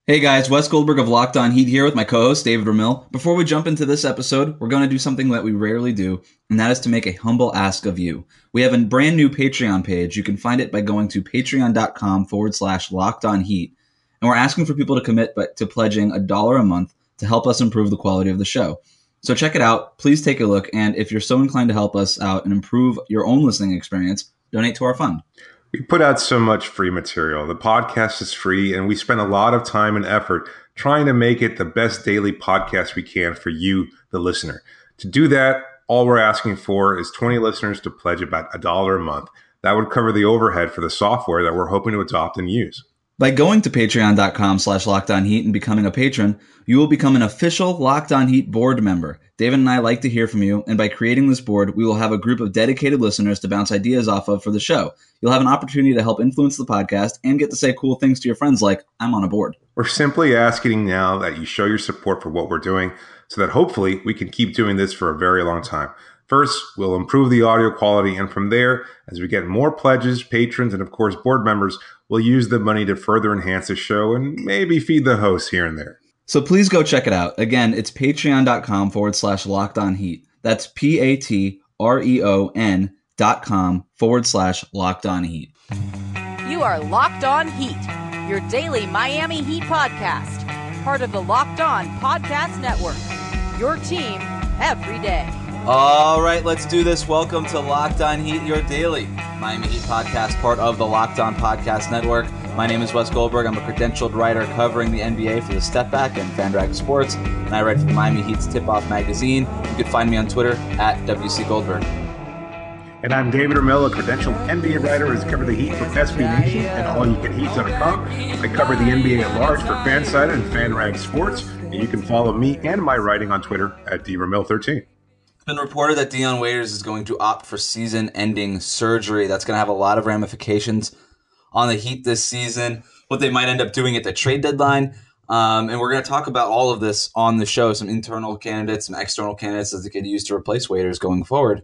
Hey guys, Wes Goldberg of Locked On Heat here with my co-host David Ramil. Before we jump into this episode, we're going to do something that we rarely do, and that is to make a humble ask of you. We have a brand new Patreon page. You can find it by going to patreon.com/Locked On Heat. And we're asking for people to commit to pledging $1 a month to help us improve the quality of the show. So check it out. Please take a look. And if you're so inclined to help us out and improve your own listening experience, donate to our fund. We put out so much free material. The podcast is free, and we spend a lot of time and effort trying to make it the best daily podcast we can for you, the listener. To do that, all we're asking for is 20 listeners to pledge about $1 a month. That would cover the overhead for the software that we're hoping to adopt and use. By going to patreon.com/LockedOnHeat and becoming a patron, you will become an official Locked On Heat board member. David and I like to hear from you, and by creating this board, we will have a group of dedicated listeners to bounce ideas off of for the show. You'll have an opportunity to help influence the podcast and get to say cool things to your friends like, I'm on a board. We're simply asking now that you show your support for what we're doing so that hopefully we can keep doing this for a very long time. First, we'll improve the audio quality, and from there, as we get more pledges, patrons, and of course board members, we'll use the money to further enhance the show and maybe feed the hosts here and there. So please go check it out. Again, it's patreon.com/Locked On Heat. That's patreon.com/Locked On Heat. You are Locked On Heat, your daily Miami Heat podcast, part of the Locked On Podcast Network, your team every day. All right, let's do this. Welcome to Locked On Heat, your daily Miami Heat podcast, part of the Locked On Podcast Network. My name is Wes Goldberg. I'm a credentialed writer covering the NBA for the Step Back and FanRag Sports, and I write for the Miami Heat's Tip-Off magazine. You can find me on Twitter at WC Goldberg. And I'm David Ramil, a credentialed NBA writer who's covered the Heat for SB Nation and AllYouCanHeat.com. I cover the NBA at large for Fansided and FanRag Sports, and you can follow me and my writing on Twitter at DRamil13. It's been reported that Dion Waiters is going to opt for season-ending surgery. That's going to have a lot of ramifications on the Heat this season, what they might end up doing at the trade deadline. And we're going to talk about all of this on the show, some internal candidates, some external candidates that they could use to replace Waiters going forward.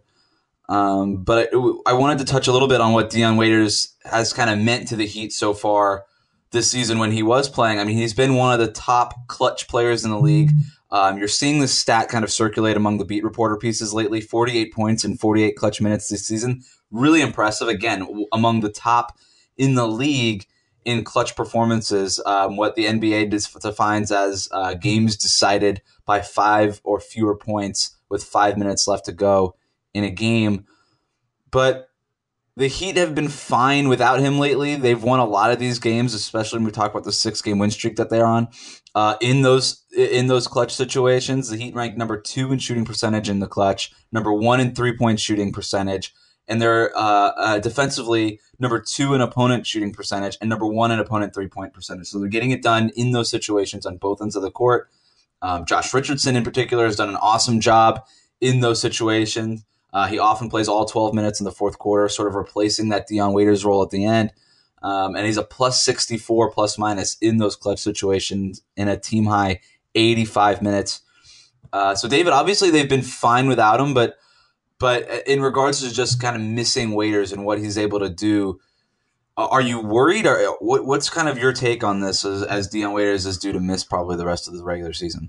But I wanted to touch a little bit on what Dion Waiters has kind of meant to the Heat so far this season when he was playing. I mean, he's been one of the top clutch players in the league. You're seeing this stat kind of circulate among the beat reporter pieces lately, 48 points in 48 clutch minutes this season. Really impressive. Again, among the top in the league in clutch performances, what the NBA defines as games decided by 5 or fewer points with 5 minutes left to go in a game. But the Heat have been fine without him lately. They've won a lot of these games, especially when we talk about the 6-game win streak that they're on. In those clutch situations, the Heat ranked number 2 in shooting percentage in the clutch, number 1 in 3-point shooting percentage, and they're defensively number 2 in opponent shooting percentage and number 1 in opponent 3-point percentage. So they're getting it done in those situations on both ends of the court. Josh Richardson in particular has done an awesome job in those situations. He often plays all 12 minutes in the fourth quarter, sort of replacing that Dion Waiters role at the end. And he's a plus 64 plus minus in those clutch situations in a team high 85 minutes. So David, obviously they've been fine without him, but in regards to just kind of missing Waiters and what he's able to do, are you worried, or what's kind of your take on this as Dion Waiters is due to miss probably the rest of the regular season?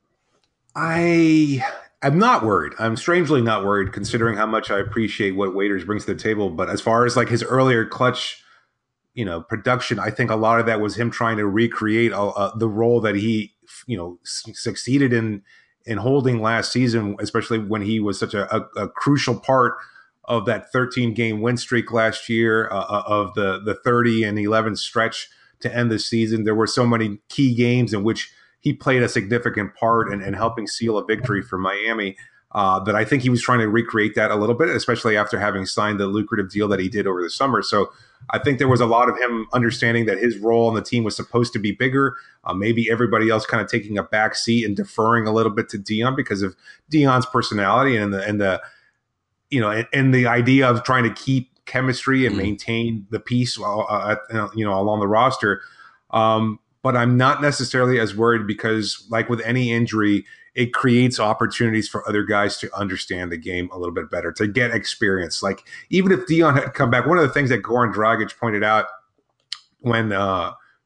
I'm not worried. I'm strangely not worried considering how much I appreciate what Waiters brings to the table. But as far as like his earlier clutch, production, I think a lot of that was him trying to recreate the role that he, succeeded in holding last season, especially when he was such a crucial part of that 13-game win streak last year, of the 30-11 stretch to end the season. There were so many key games in which he played a significant part in helping seal a victory for Miami, that I think he was trying to recreate that a little bit, especially after having signed the lucrative deal that he did over the summer. So I think there was a lot of him understanding that his role on the team was supposed to be bigger. Maybe everybody else kind of taking a back seat and deferring a little bit to Dion because of Dion's personality and the idea of trying to keep chemistry and maintain the peace along the roster. But I'm not necessarily as worried because, like with any injury, it creates opportunities for other guys to understand the game a little bit better, to get experience. Like, even if Dion had come back, one of the things that Goran Dragic pointed out when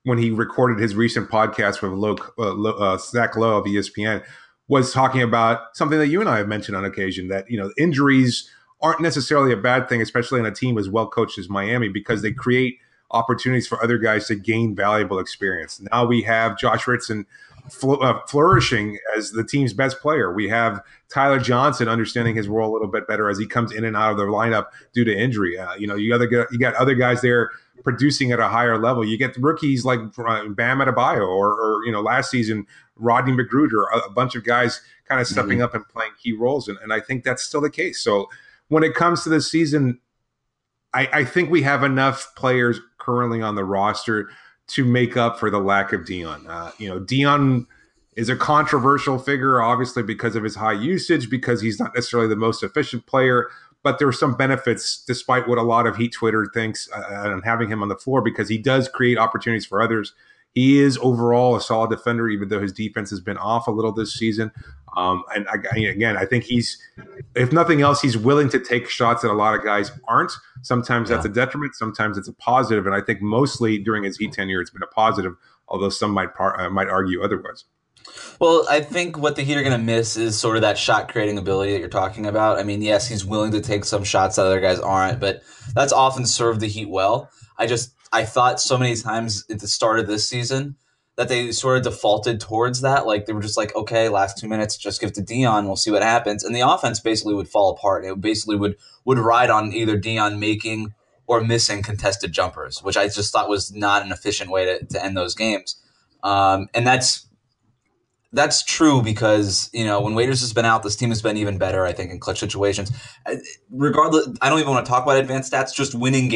when he recorded his recent podcast with Zach Lowe of ESPN, was talking about something that you and I have mentioned on occasion, that, injuries aren't necessarily a bad thing, especially on a team as well coached as Miami, because they create opportunities for other guys to gain valuable experience. Now we have Josh Ritson flourishing as the team's best player. We have Tyler Johnson understanding his role a little bit better as he comes in and out of the lineup due to injury. You got other guys there producing at a higher level. You get rookies like Bam Adebayo or last season Rodney McGruder, a bunch of guys kind of stepping up and playing key roles, and I think that's still the case. So when it comes to this season, I think we have enough players currently on the roster to make up for the lack of Dion. Dion is a controversial figure, obviously, because of his high usage, because he's not necessarily the most efficient player, but there are some benefits, despite what a lot of Heat Twitter thinks, on having him on the floor, because he does create opportunities for others. He is overall a solid defender, even though his defense has been off a little this season. I think he's, if nothing else, he's willing to take shots that a lot of guys aren't. Sometimes that's a detriment. Sometimes it's a positive. And I think mostly during his Heat tenure, it's been a positive, although some might argue otherwise. Well, I think what the Heat are going to miss is sort of that shot creating ability that you're talking about. I mean, yes, he's willing to take some shots that other guys aren't, but that's often served the Heat well. I thought so many times at the start of this season that they sort of defaulted towards that. Like, they were just like, okay, last 2 minutes, just give it to Dion. We'll see what happens. And the offense basically would fall apart. It basically would ride on either Dion making or missing contested jumpers, which I just thought was not an efficient way to end those games. And that's true because, when Waiters has been out, this team has been even better, I think, in clutch situations. Regardless, I don't even want to talk about advanced stats, just winning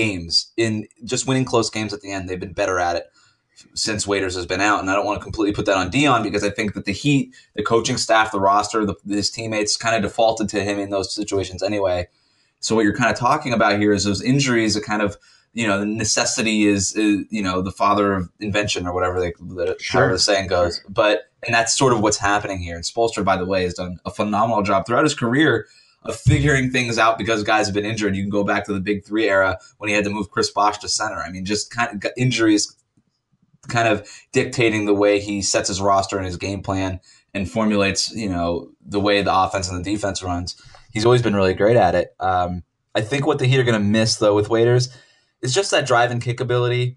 close games at the end. They've been better at it since Waiters has been out. And I don't want to completely put that on Dion because I think that the Heat, the coaching staff, the roster, his teammates kind of defaulted to him in those situations anyway. So what you're kind of talking about here is those injuries that kind of, the necessity is the father of invention or whatever however the saying goes. And that's sort of what's happening here. And Spoelstra, by the way, has done a phenomenal job throughout his career of figuring things out because guys have been injured. You can go back to the Big Three era when he had to move Chris Bosh to center. I mean, just kind of injuries kind of dictating the way he sets his roster and his game plan and formulates, the way the offense and the defense runs. He's always been really great at it. I think what the Heat are going to miss, though, with Waiters is just that drive and kick ability.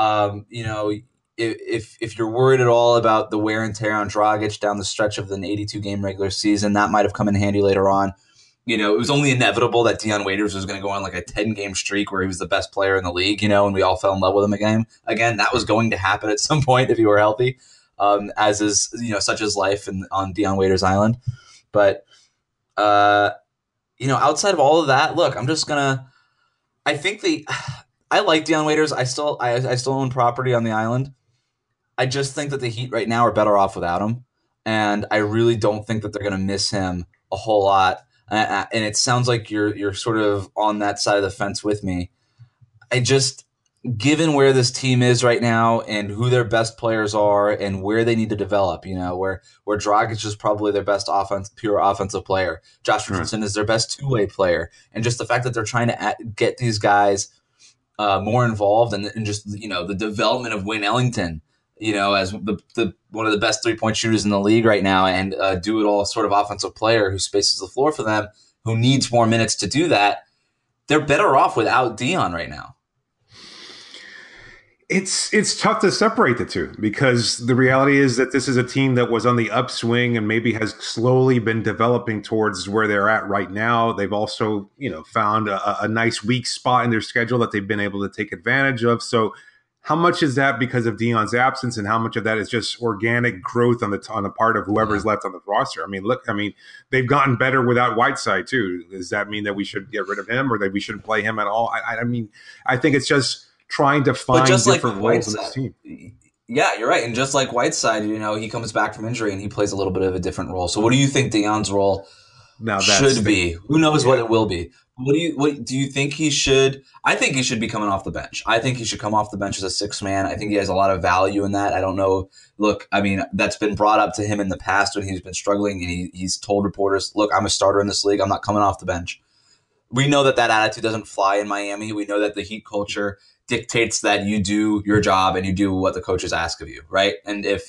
If you're worried at all about the wear and tear on Dragic down the stretch of an 82-game regular season, that might have come in handy later on. It was only inevitable that Dion Waiters was going to go on like a 10-game streak where he was the best player in the league, and we all fell in love with him again. Again, that was going to happen at some point if he were healthy, as is, such is life on Dion Waiters Island. But, outside of all of that, look, I'm just going to – I like Dion Waiters. I still own property on the island. I just think that the Heat right now are better off without him, and I really don't think that they're going to miss him a whole lot. And it sounds like you're sort of on that side of the fence with me. Given where this team is right now and who their best players are and where they need to develop, where Dragic is probably their best pure offensive player, Josh Richardson is their best two-way player, and just the fact that they're trying to get these guys more involved and just the development of Wayne Ellington, as the one of the best 3-point shooters in the league right now, and do it all sort of offensive player who spaces the floor for them, who needs more minutes to do that. They're better off without Dion right now. It's tough to separate the two because the reality is that this is a team that was on the upswing and maybe has slowly been developing towards where they're at right now. They've also, found a nice weak spot in their schedule that they've been able to take advantage of. So how much is that because of Dion's absence and how much of that is just organic growth on the part of whoever's left on the roster? They've gotten better without Whiteside too. Does that mean that we should get rid of him or that we shouldn't play him at all? I think it's just trying to find different roles in this team. Yeah, you're right. And just like Whiteside, he comes back from injury and he plays a little bit of a different role. So what do you think Dion's role should be? Who knows what it will be? What do you think he should? I think he should be coming off the bench. I think he should come off the bench as a sixth man. I think he has a lot of value in that. I don't know. Look, that's been brought up to him in the past when he's been struggling and he's told reporters, look, I'm a starter in this league. I'm not coming off the bench. we know that attitude doesn't fly in Miami. We know that the Heat culture dictates that you do your job and you do what the coaches ask of you, right? And if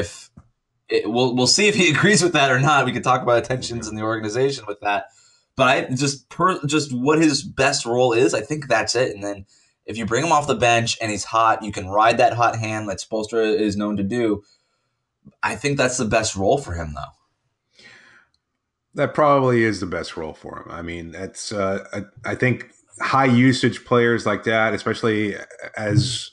we'll see if he agrees with that or not. We could talk about tensions in the organization with that. But I just what his best role is, I think that's it. And then if you bring him off the bench and he's hot, you can ride that hot hand that Spoelstra is known to do. I think that's the best role for him, though. That probably is the best role for him. I mean, that's I think high usage players like that, especially as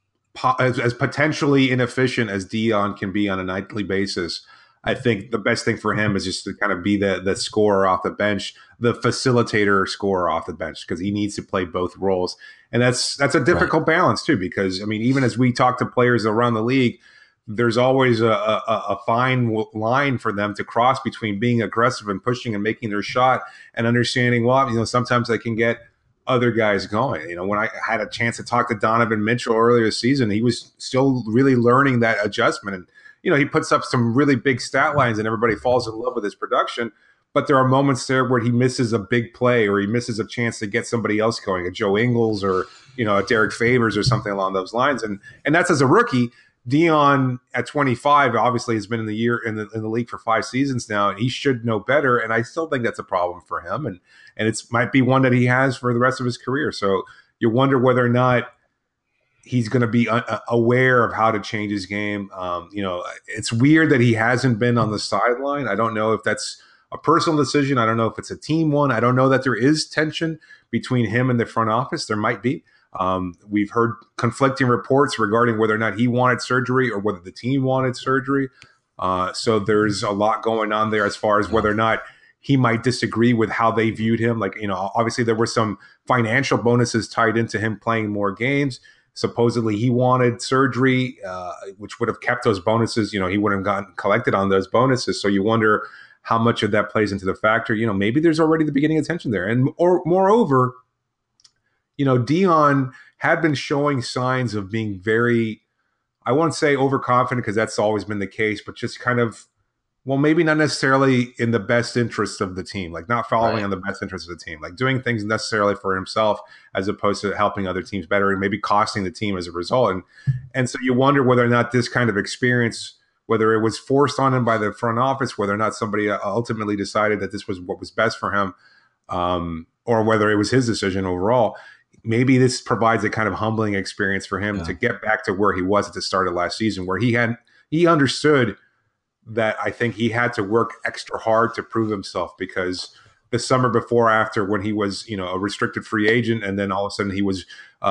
potentially inefficient as Dion can be on a nightly basis, I think the best thing for him is just to kind of be the scorer off the bench, the facilitator scorer off the bench, because he needs to play both roles. And that's a difficult balance too, because I mean, even as we talk to players around the league, there's always a fine line for them to cross between being aggressive and pushing and making their shot and understanding, well, sometimes they can get other guys going. When I had a chance to talk to Donovan Mitchell earlier this season, he was still really learning that adjustment. And, he puts up some really big stat lines and everybody falls in love with his production. But there are moments there where he misses a big play or he misses a chance to get somebody else going, a Joe Ingles or, a Derek Favors or something along those lines. And that's as a rookie. Dion at 25 obviously has been in the league for 5 seasons now, and he should know better. And I still think that's a problem for him, and it might be one that he has for the rest of his career. So you wonder whether or not he's going to be aware of how to change his game. It's weird that he hasn't been on the sideline. I don't know if that's a personal decision. I don't know if it's a team one. I don't know that there is tension between him and the front office. There might be. We've heard conflicting reports regarding whether or not he wanted surgery or whether the team wanted surgery. So there's a lot going on there as far as whether or not he might disagree with how they viewed him. Like, obviously there were some financial bonuses tied into him playing more games. Supposedly he wanted surgery, which would have kept those bonuses. He wouldn't have gotten collected on those bonuses. So you wonder how much of that plays into the factor. Maybe there's already the beginning of tension there. Or moreover, Dion had been showing signs of being very, I won't say overconfident because that's always been the case, but just kind of, well, maybe not necessarily in the best interest of the team, like not following on the best interest of the team, like doing things necessarily for himself as opposed to helping other teams better and maybe costing the team as a result. And so you wonder whether or not this kind of experience, whether it was forced on him by the front office, whether or not somebody ultimately decided that this was what was best for him, or whether it was his decision overall. Maybe this provides a kind of humbling experience for him to get back to where he was at the start of last season, where he understood that I think he had to work extra hard to prove himself, because the summer before, after, when he was, a restricted free agent, and then all of a sudden he was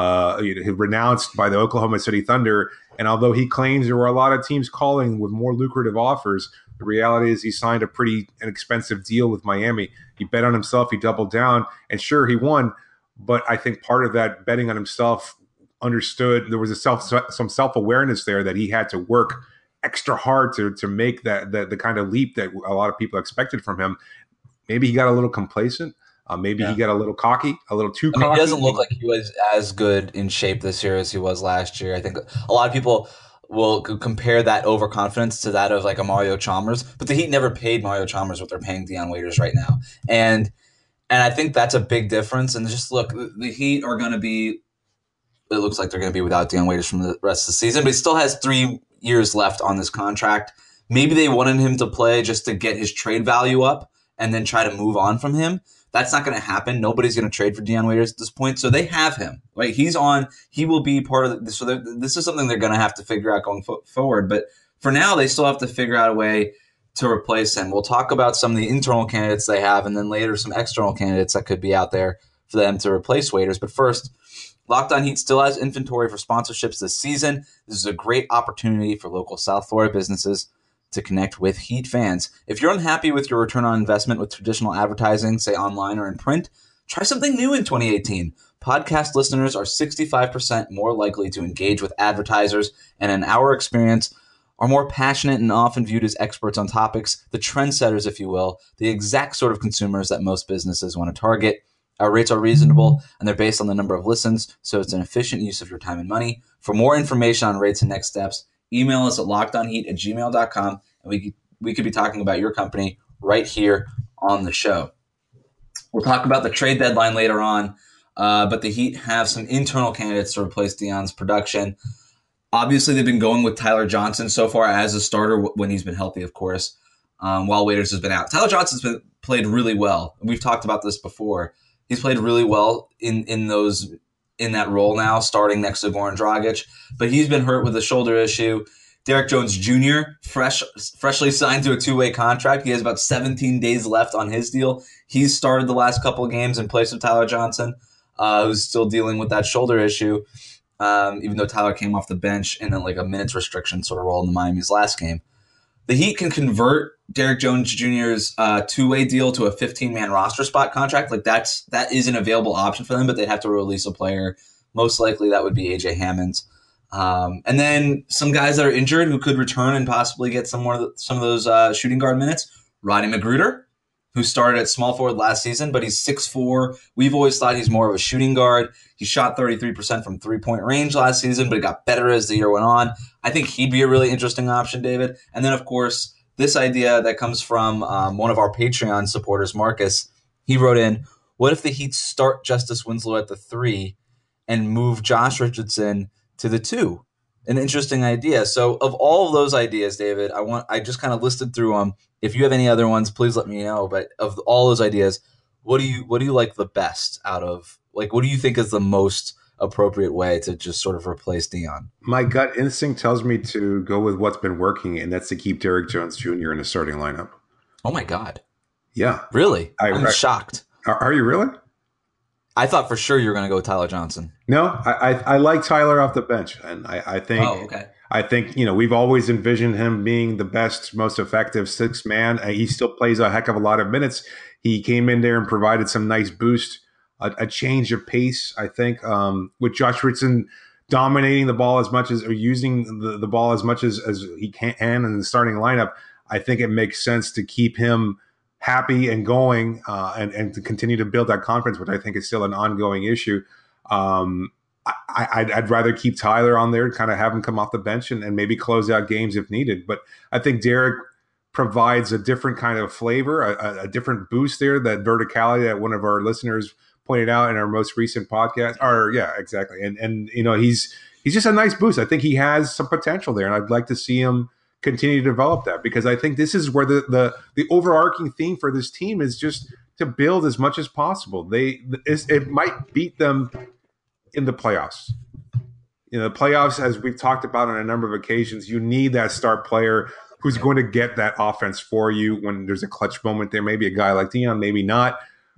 renounced by the Oklahoma City Thunder. And although he claims there were a lot of teams calling with more lucrative offers, the reality is he signed a pretty inexpensive deal with Miami. He bet on himself. He doubled down, and sure, he won. But I think part of that betting on himself understood there was some self-awareness there that he had to work extra hard to make the kind of leap that a lot of people expected from him. Maybe he got a little complacent. Maybe he got a little cocky, a little too cocky. He doesn't look like he was as good in shape this year as he was last year. I think a lot of people will compare that overconfidence to that of like a Mario Chalmers, but the Heat never paid Mario Chalmers what they're paying Dion Waiters right now. And I think that's a big difference. And just look, the Heat are going to be, it looks like they're going to be without Dion Waiters from the rest of the season, but he still has 3 years left on this contract. Maybe they wanted him to play just to get his trade value up and then try to move on from him. That's not going to happen. Nobody's going to trade for Dion Waiters at this point. So they have him, right? He will be part of this. So this is something they're going to have to figure out going forward. But for now, they still have to figure out a way to replace him. We'll talk about some of the internal candidates they have, and then later some external candidates that could be out there for them to replace Waiters. But first, Locked On Heat still has inventory for sponsorships this season. This is a great opportunity for local South Florida businesses to connect with Heat fans. If you're unhappy with your return on investment with traditional advertising, say online or in print, try something new in 2018. Podcast listeners are 65% more likely to engage with advertisers, and in our experience, are more passionate and often viewed as experts on topics, the trendsetters, if you will, the exact sort of consumers that most businesses want to target. Our rates are reasonable, and they're based on the number of listens, so it's an efficient use of your time and money. For more information on rates and next steps, email us at lockedonheat@gmail.com, and we could be talking about your company right here on the show. We'll talk about the trade deadline later on, but the Heat have some internal candidates to replace Dion's production. Obviously, they've been going with Tyler Johnson so far as a starter when he's been healthy, of course, while Waiters has been out. Tyler Johnson's played really well. We've talked about this before. He's played really well in that role now, starting next to Goran Dragic, but he's been hurt with a shoulder issue. Derek Jones Jr., freshly signed to a two-way contract. He has about 17 days left on his deal. He's started the last couple of games in place of Tyler Johnson, who's still dealing with that shoulder issue, even though Tyler came off the bench in a minutes restriction sort of role in the Miami's last game. The Heat can convert Derek Jones Jr.'s two-way deal to a 15-man roster spot contract. That is an available option for them, but they'd have to release a player. Most likely that would be A.J. Hammond. And then some guys that are injured who could return and possibly get some of those shooting guard minutes. Rodney McGruder, who started at small forward last season, but he's 6'4". We've always thought he's more of a shooting guard. He shot 33% from three-point range last season, but it got better as the year went on. I think he'd be a really interesting option, David. And then, of course, this idea that comes from one of our Patreon supporters, Marcus. He wrote in, what if the Heat start Justice Winslow at the 3 and move Josh Richardson to the 2? An interesting idea. So of all of those ideas, David, I just kind of listed through them. If you have any other ones, please let me know. But of all those ideas, what do you like the best out of, what do you think is the most appropriate way to just sort of replace Dion? My gut instinct tells me to go with what's been working, and that's to keep Derek Jones Jr. in the starting lineup. Oh my God. Yeah. Really? I'm shocked. Are you really? I thought for sure you were going to go with Tyler Johnson. No, I like Tyler off the bench, and I think. Oh, okay. I think we've always envisioned him being the best, most effective sixth man. He still plays a heck of a lot of minutes. He came in there and provided some nice boost, a change of pace. I think with Josh Richardson dominating the ball as much as, or using the ball as much as he can in the starting lineup, I think it makes sense to keep him happy and going, and to continue to build that confidence, which I think is still an ongoing issue. I'd rather keep Tyler on there, kind of have him come off the bench and maybe close out games if needed. But I think Derek provides a different kind of flavor, a different boost there, that verticality that one of our listeners pointed out in our most recent podcast. Yeah, exactly. And he's just a nice boost. I think he has some potential there, and I'd like to see him continue to develop that, because I think this is where the overarching theme for this team is just to build as much as possible. It might beat them in the playoffs. The playoffs, as we've talked about on a number of occasions, you need that star player who's going to get that offense for you when there's a clutch moment there. Maybe a guy like Dion, maybe not.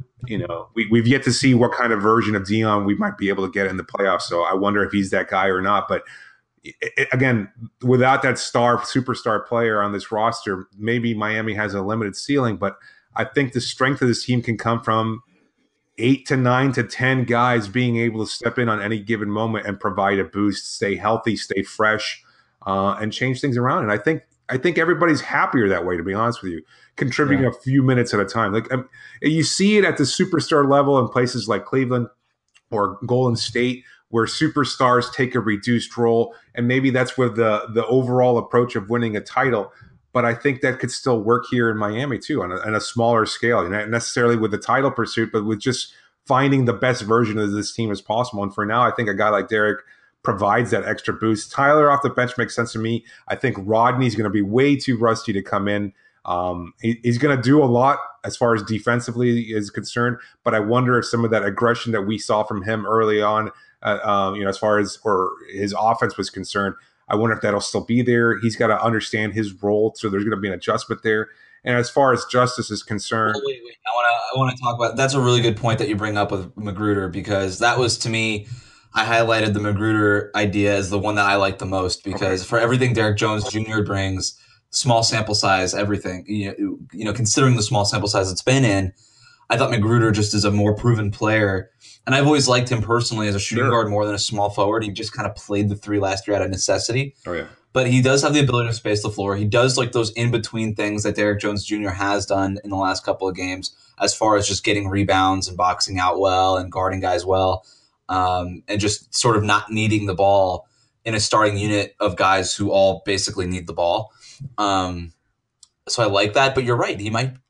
We've yet to see what kind of version of Dion we might be able to get in the playoffs. So I wonder if he's that guy or not. But again, without that superstar player on this roster, maybe Miami has a limited ceiling. But I think the strength of this team can come from 8 to 9 to 10 guys being able to step in on any given moment and provide a boost, stay healthy, stay fresh, and change things around. And I think everybody's happier that way, to be honest with you, contributing a few minutes at a time. You see it at the superstar level in places like Cleveland or Golden State, where superstars take a reduced role, and maybe that's with the overall approach of winning a title. But I think that could still work here in Miami too, on a smaller scale, not necessarily with the title pursuit, but with just finding the best version of this team as possible. And for now, I think a guy like Derek provides that extra boost. Tyler off the bench makes sense to me. I think Rodney's going to be way too rusty to come in. He's going to do a lot as far as defensively is concerned, but I wonder if some of that aggression that we saw from him early on, as far as his offense was concerned, I wonder if that'll still be there. He's got to understand his role, so there's going to be an adjustment there. And as far as Justice is concerned, wait. I want to talk about. That's a really good point that you bring up with McGruder, because that was, to me, I highlighted the McGruder idea as the one that I like the most, because for everything Derek Jones Jr. brings, small sample size, everything, considering the small sample size it's been in, I thought McGruder just is a more proven player. And I've always liked him personally as a shooting guard more than a small forward. He just kind of played the 3 last year out of necessity. Oh, yeah. But he does have the ability to space the floor. He does those in-between things that Derek Jones Jr. has done in the last couple of games, as far as just getting rebounds and boxing out well and guarding guys well, and just sort of not needing the ball in a starting unit of guys who all basically need the ball. So I like that. But you're right. He might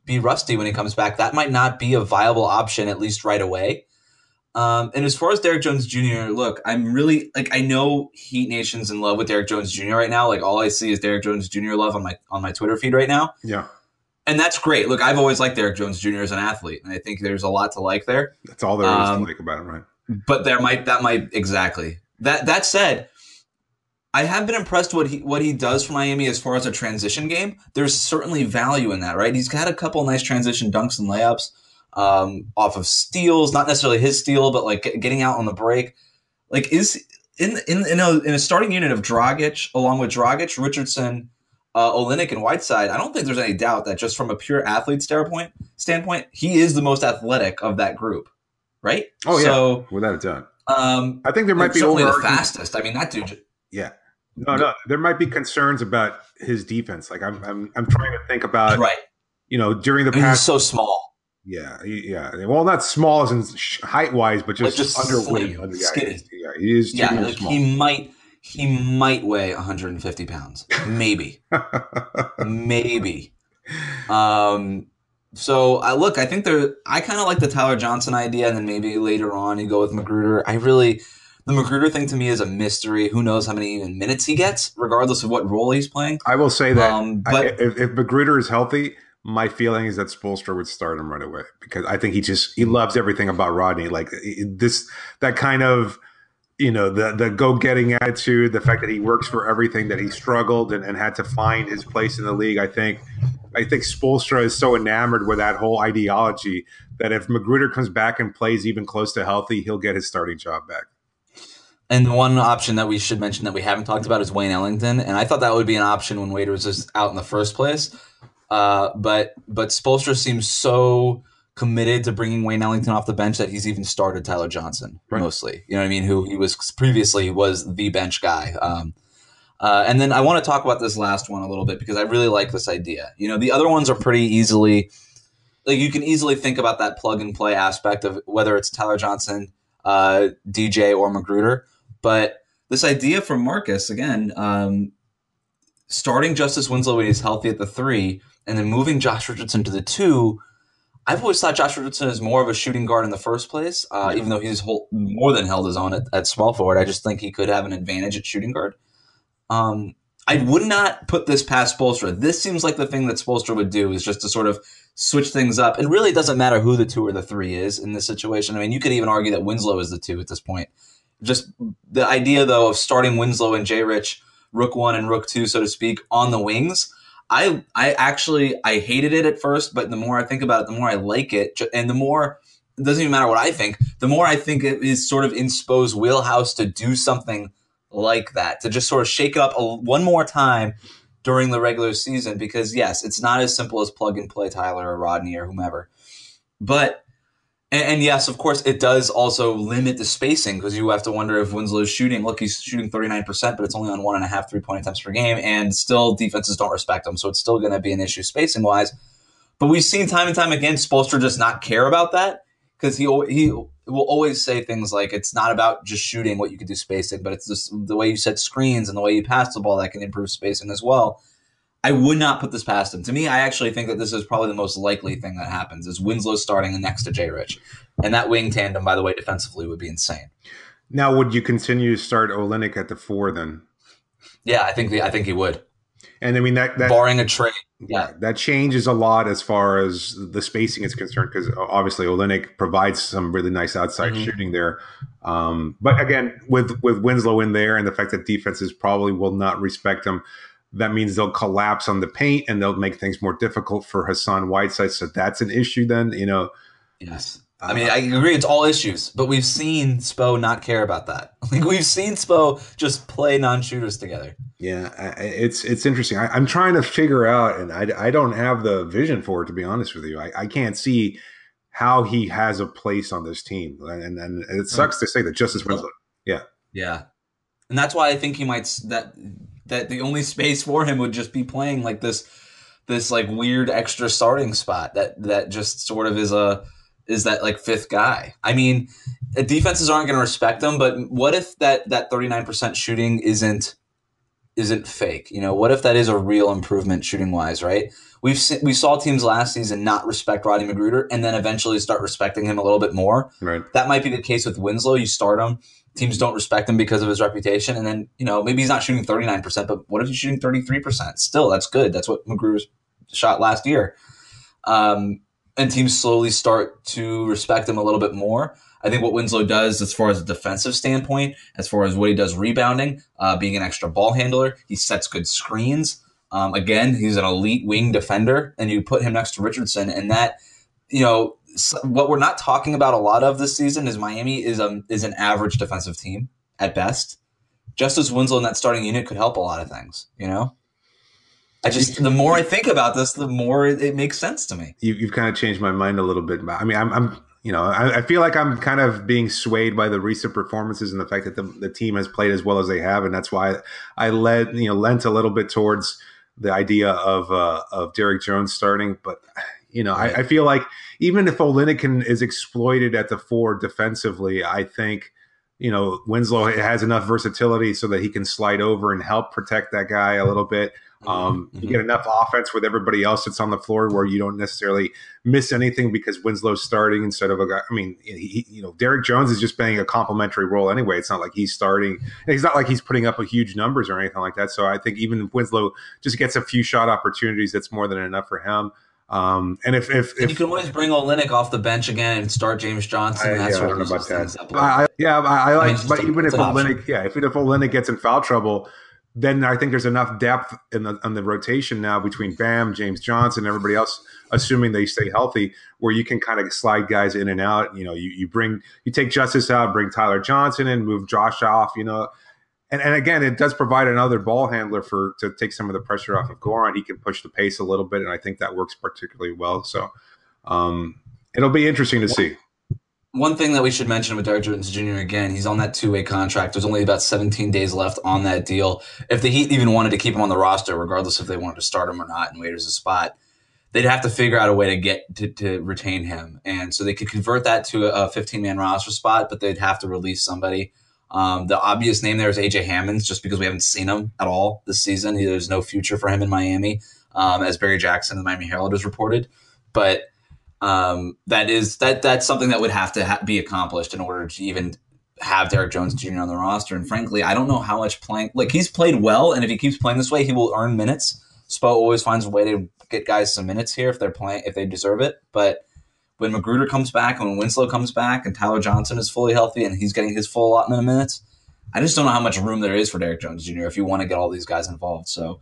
be rusty when he comes back. That might not be a viable option, at least right away. And as far as Derrick Jones Jr., look, I'm really I know Heat Nation's in love with Derrick Jones Jr. right now. All I see is Derrick Jones Jr. love on my Twitter feed right now. Yeah. And that's great. Look, I've always liked Derrick Jones Jr. as an athlete, and I think there's a lot to like there. That's all there is to like about him, right? But exactly. That said, I have been impressed what he does for Miami as far as a transition game. There's certainly value in that, right? He's had a couple nice transition dunks and layups off of steals, not necessarily his steal, but getting out on the break. Is in a starting unit of Dragic, along with Dragic, Richardson, Olynyk, and Whiteside, I don't think there's any doubt that just from a pure athlete standpoint, he is the most athletic of that group, right? Oh yeah, so, without a doubt. I think there might be certainly the fastest. I mean, that dude. Yeah. No. There might be concerns about his defense. I'm trying to think about right. During the past. He's so small. Yeah. Well, not small as in height wise, but just underweight. Skinny. He is. Yeah, small. He might weigh 150 pounds, maybe, maybe. So I think I kind of like the Tyler Johnson idea, and then maybe later on you go with Magruder. The Magruder thing to me is a mystery. Who knows how many even minutes he gets, regardless of what role he's playing. I will say that if Magruder is healthy, my feeling is that Spoelstra would start him right away because I think he loves everything about Rodney. That kind of, the go-getting attitude, the fact that he works for everything, that he struggled and had to find his place in the league. I think Spoelstra is so enamored with that whole ideology that if Magruder comes back and plays even close to healthy, he'll get his starting job back. And one option that we should mention that we haven't talked about is Wayne Ellington. And I thought that would be an option when Wade was just out in the first place. But Spoelstra seems so committed to bringing Wayne Ellington off the bench that he's even started Tyler Johnson mostly. You know what I mean? Who he was previously was the bench guy. And then I want to talk about this last one a little bit because I really like this idea. The other ones are pretty easily you can easily think about that plug and play aspect of whether it's Tyler Johnson, DJ, or Magruder. But this idea from Marcus, again, starting Justice Winslow when he's healthy at the 3 and then moving Josh Richardson to the 2, I've always thought Josh Richardson is more of a shooting guard in the first place, even though he's more than held his own at small forward. I just think he could have an advantage at shooting guard. I would not put this past Spoelstra. This seems like the thing that Spoelstra would do is just to sort of switch things up. It really doesn't matter who the 2 or the 3 is in this situation. I mean, you could even argue that Winslow is the 2 at this point. Just the idea, though, of starting Winslow and J. Rich, Rook 1 and Rook 2, so to speak, on the wings. I hated it at first, but the more I think about it, the more I like it. And the more, it doesn't even matter what I think, the more I think it is sort of in Spo's wheelhouse to do something like that, to just sort of shake it up one more time during the regular season. Because, yes, it's not as simple as plug and play Tyler or Rodney or whomever. But And yes, of course, it does also limit the spacing because you have to wonder if Winslow's shooting. Look, he's shooting 39%, but it's only on 1.5 3-point attempts per game, and still defenses don't respect him. So it's still going to be an issue spacing wise. But we've seen time and time again Spoelstra just not care about that because he will always say things like it's not about just shooting what you can do spacing, but it's just the way you set screens and the way you pass the ball that can improve spacing as well. I would not put this past him. To me, I actually think that this is probably the most likely thing that happens is Winslow starting next to J. Rich. And that wing tandem, by the way, defensively would be insane. Now, would you continue to start Olynyk at the 4 then? Yeah, I think he would. And I mean that barring a trade. Yeah. That changes a lot as far as the spacing is concerned because obviously Olynyk provides some really nice outside shooting there. But again, with Winslow in there and the fact that defenses probably will not respect him, that means they'll collapse on the paint and they'll make things more difficult for Hassan Whiteside. So that's an issue then, Yes. I mean, I agree. It's all issues, but we've seen Spo not care about that. We've seen Spo just play non-shooters together. Yeah, it's interesting. I'm trying to figure out, and I don't have the vision for it, to be honest with you. I can't see how he has a place on this team. And it sucks to say that Justice Winslow. Yeah. Yeah. And that's why I think he might that the only space for him would just be playing like this like weird extra starting spot that just sort of is that like fifth guy. I mean, defenses aren't going to respect him, but what if that 39% shooting isn't isn't fake? What if that is a real improvement shooting wise, right? We saw teams last season not respect Rodney McGruder and then eventually start respecting him a little bit more. Right. That might be the case with Winslow. You start him, teams don't respect him because of his reputation, and then maybe he's not shooting 39%, but what if he's shooting 33%? Still, that's good. That's what McGruder shot last year. And teams slowly start to respect him a little bit more. I think what Winslow does as far as a defensive standpoint, as far as what he does rebounding, being an extra ball handler, he sets good screens. Again, he's an elite wing defender, and you put him next to Richardson, and that, what we're not talking about a lot of this season is Miami is an average defensive team at best. Justice Winslow in that starting unit could help a lot of things, the more I think about this, the more it makes sense to me. You've kind of changed my mind a little bit. I mean, I feel like I'm kind of being swayed by the recent performances and the fact that the team has played as well as they have, and that's why I lent a little bit towards the idea of Derrick Jones starting. But right. I feel like even if Olynyk is exploited at the 4 defensively, I think Winslow has enough versatility so that he can slide over and help protect that guy a little bit. You get enough offense with everybody else that's on the floor where you don't necessarily miss anything because Winslow's starting instead of a guy. I mean, Derrick Jones is just playing a complimentary role anyway. It's not like he's starting. It's not like he's putting up huge numbers or anything like that. So I think even if Winslow just gets a few shot opportunities, that's more than enough for him. And if you can always bring Olynyk off the bench again and start James Johnson, I don't know about that. I like, but even if Olynyk gets in foul trouble, then I think there's enough depth on the rotation now between Bam, James Johnson, everybody else, assuming they stay healthy, where you can kind of slide guys in and out. You take Justice out, bring Tyler Johnson in, move Josh off. And again, it does provide another ball handler to take some of the pressure off of Goran. He can push the pace a little bit, and I think that works particularly well. So it'll be interesting to see. One thing that we should mention with Derrick Jones Jr., again, he's on that 2-way contract. There's only about 17 days left on that deal. If the Heat even wanted to keep him on the roster, regardless if they wanted to start him or not in Waiters' spot, they'd have to figure out a way to get to retain him. And so they could convert that to a 15-man roster spot, but they'd have to release somebody. The obvious name there is A.J. Hammonds, just because we haven't seen him at all this season. There's no future for him in Miami, as Barry Jackson of the Miami Herald has reported. But that's something that would have to be accomplished in order to even have Derrick Jones Jr. on the roster. And frankly, I don't know how much playing. Like, he's played well, and if he keeps playing this way, he will earn minutes. Spo always finds a way to get guys some minutes here if they deserve it. But when Magruder comes back and when Winslow comes back and Tyler Johnson is fully healthy and he's getting his full allotment of minutes, I just don't know how much room there is for Derrick Jones Jr. if you want to get all these guys involved. So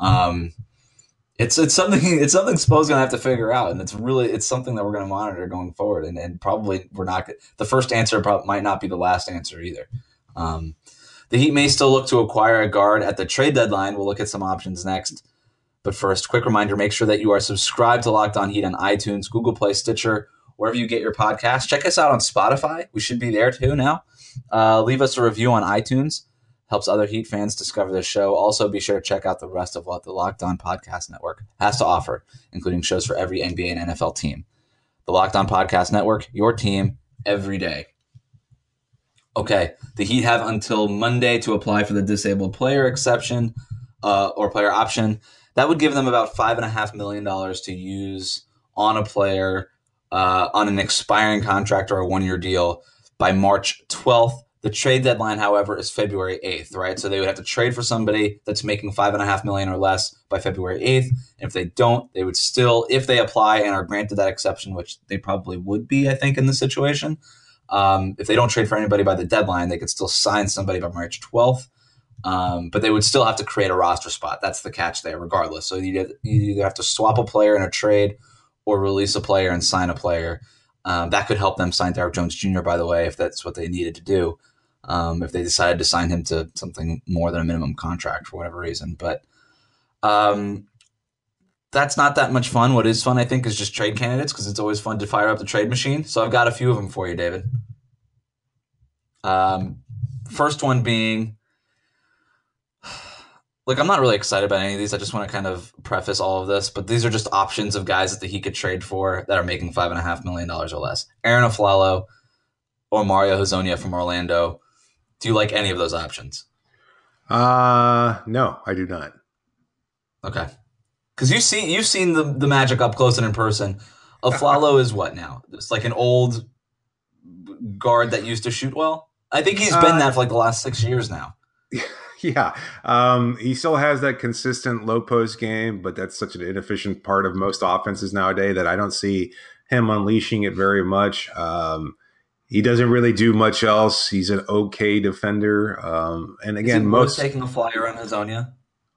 it's something Spo's gonna have to figure out, and it's something that we're gonna monitor going forward. And probably we're not the first answer might not be the last answer either. The Heat may still look to acquire a guard at the trade deadline. We'll look at some options next. But first, quick reminder, make sure that you are subscribed to Locked On Heat on iTunes, Google Play, Stitcher, wherever you get your podcasts. Check us out on Spotify. We should be there too now. Leave us a review on iTunes. Helps other Heat fans discover the show. Also, be sure to check out the rest of what the Locked On Podcast Network has to offer, including shows for every NBA and NFL team. The Locked On Podcast Network, your team every day. Okay, the Heat have until Monday to apply for the disabled player exception or player option. That would give them about $5.5 million to use on a player on an expiring contract or a one-year deal by March 12th. The trade deadline, however, is February 8th, right? So they would have to trade for somebody that's making $5.5 million or less by February 8th. And if they don't, they would still, if they apply and are granted that exception, which they probably would be, I think, in this situation, if they don't trade for anybody by the deadline, they could still sign somebody by March 12th. But they would still have to create a roster spot. That's the catch there, regardless. So you either have to swap a player in a trade or release a player and sign a player. That could help them sign Derrick Jones Jr., by the way, if that's what they needed to do. If they decided to sign him to something more than a minimum contract for whatever reason. But that's not that much fun. What is fun, I think, is just trade candidates, because it's always fun to fire up the trade machine. So I've got a few of them for you, David. First one being, look, I'm not really excited about any of these. I just want to kind of preface all of this, but these are just options of guys that the Heat could trade for that are making $5.5 million or less. Aaron Aflalo or Mario Hezonja from Orlando. Do you like any of those options? No, I do not. Okay. Because you've seen the Magic up close and in person. Aflalo is what now? It's like an old guard that used to shoot well. I think he's been that for like the last 6 years now. Yeah. He still has that consistent low post game, but that's such an inefficient part of most offenses nowadays that I don't see him unleashing it very much. He doesn't really do much else. He's an okay defender. And again, most taking a flyer on Hazonia.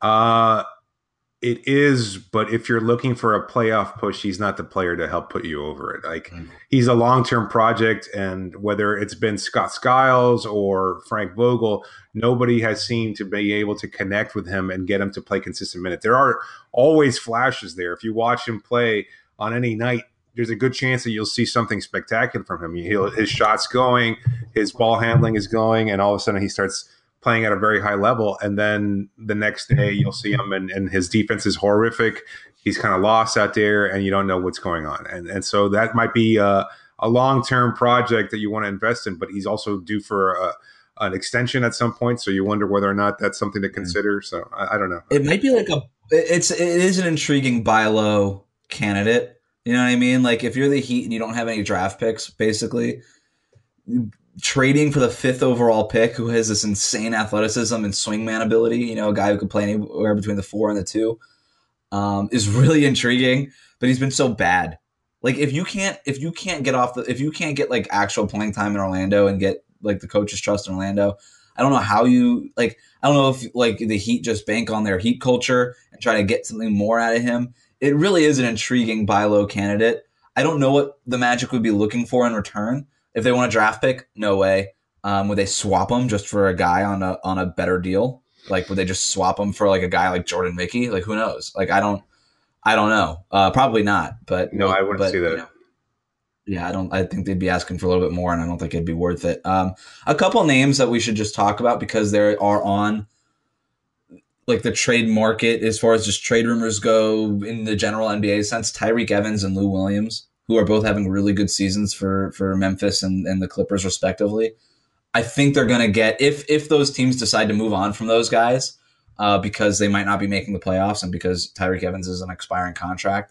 It is, but if you're looking for a playoff push, he's not the player to help put you over it. Like he's a long-term project, and whether it's been Scott Skiles or Frank Vogel, nobody has seemed to be able to connect with him and get him to play consistent minutes. There are always flashes there. If you watch him play on any night, there's a good chance that you'll see something spectacular from him. His shot's going, his ball handling is going, and all of a sudden he starts playing at a very high level, and then the next day you'll see him and his defense is horrific. He's kind of lost out there, and you don't know what's going on. And so that might be a long-term project that you want to invest in, but he's also due for an extension at some point, so you wonder whether or not that's something to consider. So I don't know. It might be like it is an intriguing buy low candidate. You know what I mean? Like if you're the Heat and you don't have any draft picks, basically trading for the 5th overall pick who has this insane athleticism and swingman ability, a guy who could play anywhere between the 4 and the 2, is really intriguing, but he's been so bad. Like if you can't get like actual playing time in Orlando and get like the coach's trust in Orlando, I don't know how I don't know if like the Heat just bank on their Heat culture and try to get something more out of him. It really is an intriguing buy low candidate. I don't know what the Magic would be looking for in return. If they want a draft pick, no way. Would they swap him just for a guy on a better deal? Like, would they just swap him for like a guy like Jordan Mickey? Like, who knows? Like, I don't know. Probably not. But no, I wouldn't see that. I think they'd be asking for a little bit more, and I don't think it'd be worth it. A couple names that we should just talk about because they are on like the trade market as far as just trade rumors go in the general NBA sense. Tyreke Evans and Lou Williams, who are both having really good seasons for Memphis and the Clippers respectively. I think they're going to get, if those teams decide to move on from those guys because they might not be making the playoffs and because Tyreke Evans is an expiring contract,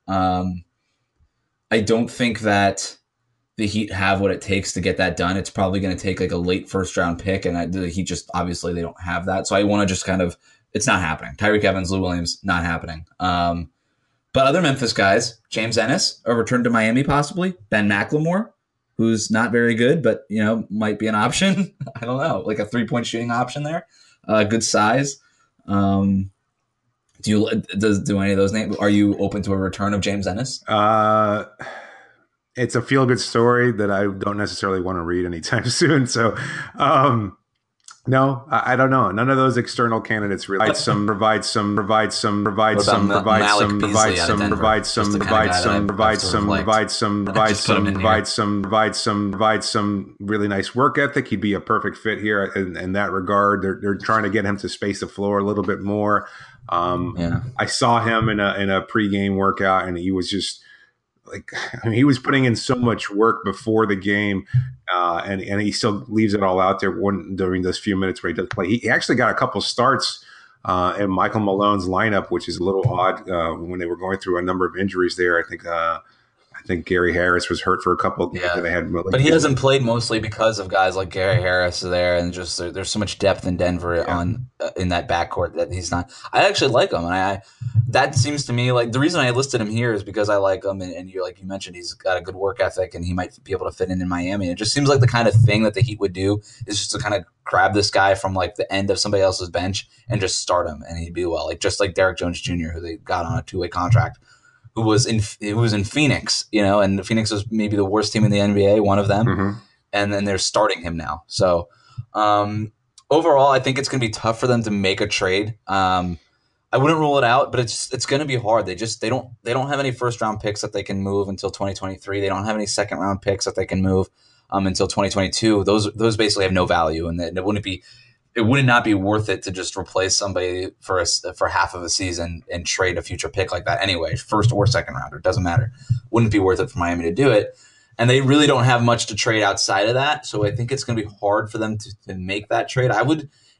I don't think that the Heat have what it takes to get that done. It's probably going to take like a late first-round pick, and the Heat just, obviously, they don't have that. So I want to just kind of, it's not happening. Tyreke Evans, Lou Williams, not happening. But other Memphis guys, James Ennis, a return to Miami possibly. Ben McLemore, who's not very good, but might be an option. I don't know, like a 3-point shooting option there. Good size. Do any of those names? Are you open to a return of James Ennis? It's a feel good story that I don't necessarily want to read anytime soon. So. No, I don't know. None of those external candidates provide some really nice work ethic. He'd be a perfect fit here in that regard. They're trying to get him to space the floor a little bit more. I saw him in a pregame workout, and he was just he was putting in so much work before the game, and he still leaves it all out there during those few minutes where he does play. He actually got a couple starts in Michael Malone's lineup, which is a little odd when they were going through a number of injuries there. I think Gary Harris was hurt for a couple of games. Yeah. They had but he hasn't played mostly because of guys like Gary Harris there, and just there's so much depth in Denver in that backcourt that he's not. I actually like him, and that seems to me like the reason I listed him here is because I like him, and you like you mentioned he's got a good work ethic, and he might be able to fit in Miami. It just seems like the kind of thing that the Heat would do is just to kind of grab this guy from like the end of somebody else's bench and just start him, and he'd be well, just like Derrick Jones Jr., who they got on a 2-way contract. Who was in Phoenix, and Phoenix was maybe the worst team in the NBA, one of them, and then they're starting him now. So overall, I think it's going to be tough for them to make a trade. I wouldn't rule it out, but it's going to be hard. They don't have any first round picks that they can move until 2023. They don't have any second round picks that they can move until 2022. Those basically have no value, and it would not be worth it to just replace somebody for half of a season and trade a future pick like that anyway, first or second rounder. It doesn't matter. Wouldn't be worth it for Miami to do it. And they really don't have much to trade outside of that. So I think it's going to be hard for them to make that trade.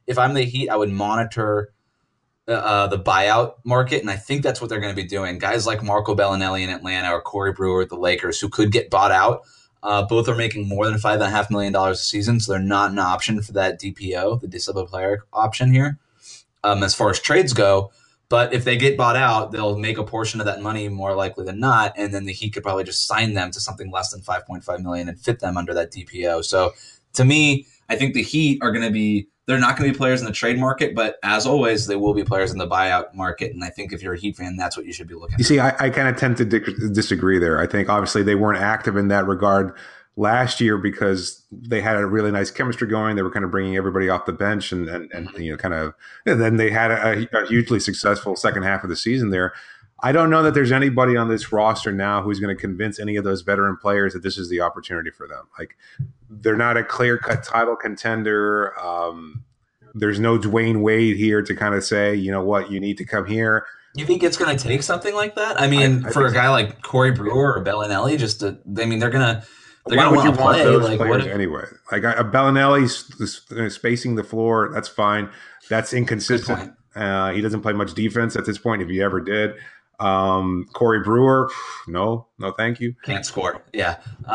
if I'm the Heat, I would monitor the buyout market, and I think that's what they're going to be doing. Guys like Marco Bellinelli in Atlanta or Corey Brewer at the Lakers, who could get bought out. Both are making more than $5.5 million a season, so they're not an option for that DPO, the disabled player option here, as far as trades go. But if they get bought out, they'll make a portion of that money more likely than not, and then the Heat could probably just sign them to something less than $5.5 million and fit them under that DPO. So to me, I think the Heat are going to be – they're not going to be players in the trade market, but as always, they will be players in the buyout market. And I think if you're a Heat fan, that's what you should be looking at. You see, I kind of tend to disagree there. I think obviously they weren't active in that regard last year because they had a really nice chemistry going. They were kind of bringing everybody off the bench and then they had a hugely successful second half of the season there. I don't know that there's anybody on this roster now who's going to convince any of those veteran players that this is the opportunity for them. Like, they're not a clear-cut title contender. There's no Dwayne Wade here to kind of say, you know what, you need to come here. You think it's going to take something like that? I mean, for a guy like Corey Brewer or Bellinelli, they're going to want to play. Those players anyway? Like a Bellinelli spacing the floor, that's fine. That's inconsistent. He doesn't play much defense at this point, if he ever did. Corey Brewer, no, thank you. Can't score. Yeah.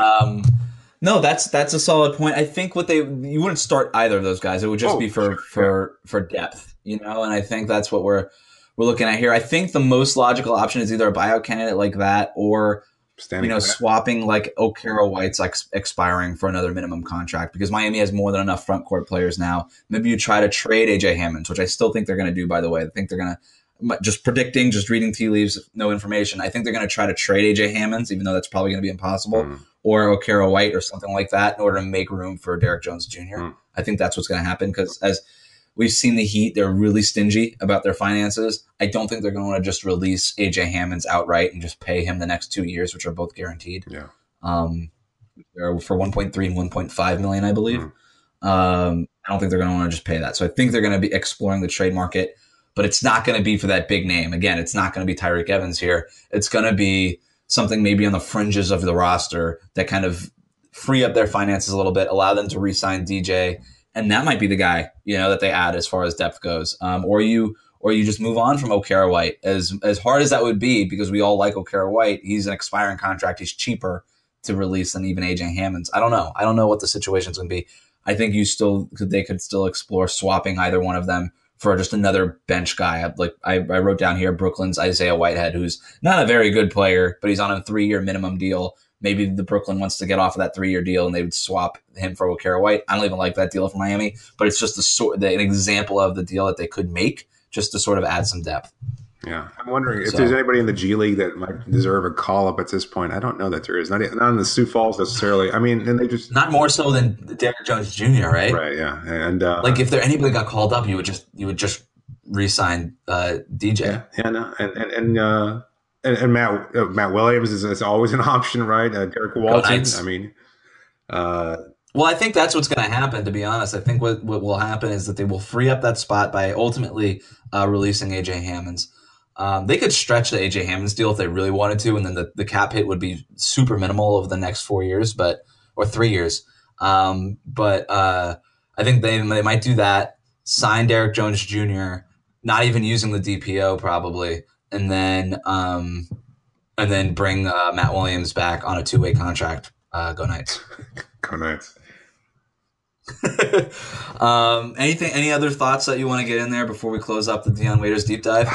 No, that's a solid point. I think you wouldn't start either of those guys. It would just be for depth, and I think that's what we're looking at here. I think the most logical option is either a buyout candidate like that or swapping like Okero White's like expiring for another minimum contract, because Miami has more than enough front court players now. Maybe you try to trade AJ Hammonds, which I still think they're going to do, by the way. I think they're going to, just reading tea leaves, no information, I think they're going to try to trade AJ Hammonds, even though that's probably going to be impossible, or Okero White or something like that in order to make room for Derrick Jones Jr. I think that's what's going to happen, because as we've seen the Heat, they're really stingy about their finances. I don't think they're going to want to just release AJ Hammonds outright and just pay him the next 2 years, which are both guaranteed. Yeah. They're for 1.3 and 1.5 million, I believe. I don't think they're going to want to just pay that. So I think they're going to be exploring the trade market, but it's not going to be for that big name. Again, it's not going to be Tyreke Evans here. It's going to be something maybe on the fringes of the roster that kind of free up their finances a little bit, allow them to re-sign DJ, and that might be the guy, that they add as far as depth goes. Or you just move on from Okero White. As hard as that would be, because we all like Okero White, he's an expiring contract. He's cheaper to release than even AJ Hammonds. I don't know. I don't know what the situation's going to be. I think they could still explore swapping either one of them for just another bench guy. I wrote down here Brooklyn's Isaiah Whitehead, who's not a very good player, but he's on a 3-year minimum deal. Maybe the Brooklyn wants to get off of that 3-year deal and they would swap him for Okero White. I don't even like that deal for Miami, but it's just an example of the deal that they could make just to sort of add some depth. Yeah. I'm wondering if there's anybody in the G League that might deserve a call-up at this point. I don't know that there is. Not in the Sioux Falls necessarily. I mean, and they just... Not more so than Derrick Jones Jr., right? Right, yeah. And if anybody got called up, you would just re-sign DJ. Yeah, no. And Matt Williams is always an option, right? Derek Walton. I mean... well, I think that's what's going to happen, to be honest. I think what will happen is that they will free up that spot by ultimately releasing AJ Hammonds. They could stretch the AJ Hammonds deal if they really wanted to, and then the cap hit would be super minimal over the next 4 years, or 3 years. But I think they might do that, sign Derrick Jones Jr., not even using the DPO probably, and then bring Matt Williams back on a 2-way contract. Go Knights. Go Knights. Any other thoughts that you want to get in there before we close up the Dion Waiters deep dive?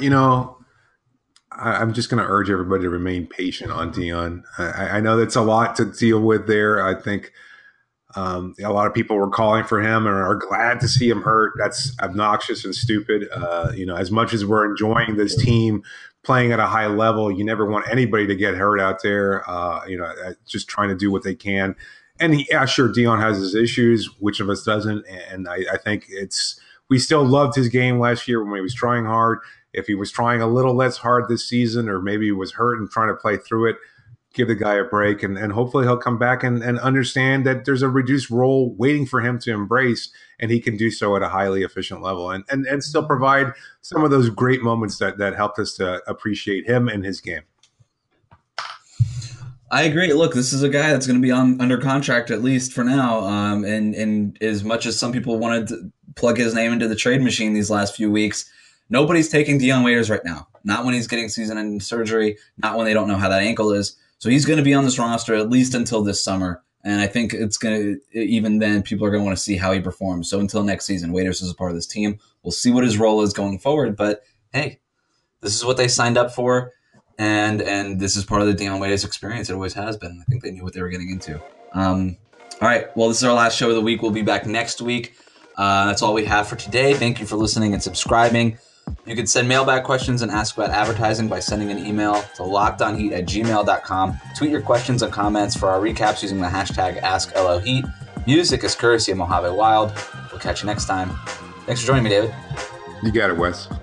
I'm just going to urge everybody to remain patient on Dion. I know that's a lot to deal with there. I think a lot of people were calling for him and are glad to see him hurt. That's obnoxious and stupid. As much as we're enjoying this team playing at a high level, you never want anybody to get hurt out there. Just trying to do what they can. And sure, Dion has his issues. Which of us doesn't? And I think we still loved his game last year when he was trying hard. If he was trying a little less hard this season, or maybe he was hurt and trying to play through it, give the guy a break. And hopefully he'll come back and understand that there's a reduced role waiting for him to embrace, and he can do so at a highly efficient level and still provide some of those great moments that helped us to appreciate him and his game. I agree. Look, this is a guy that's going to be under contract, at least for now. And as much as some people wanted plug his name into the trade machine these last few weeks. Nobody's taking Dion Waiters right now. Not when he's getting season-ending surgery, not when they don't know how that ankle is. So he's going to be on this roster at least until this summer. And I think it's going to, even then, people are going to want to see how he performs. So until next season, Waiters is a part of this team. We'll see what his role is going forward. But hey, this is what they signed up for. And this is part of the Dion Waiters experience. It always has been. I think they knew what they were getting into. All right. Well, this is our last show of the week. We'll be back next week. That's all we have for today. Thank you for listening and subscribing. You can send mailbag questions and ask about advertising by sending an email to lockedonheat@gmail.com. Tweet your questions and comments for our recaps using the hashtag AskLOHeat. Music is courtesy of Mojave Wild. We'll catch you next time. Thanks for joining me, David. You got it, Wes.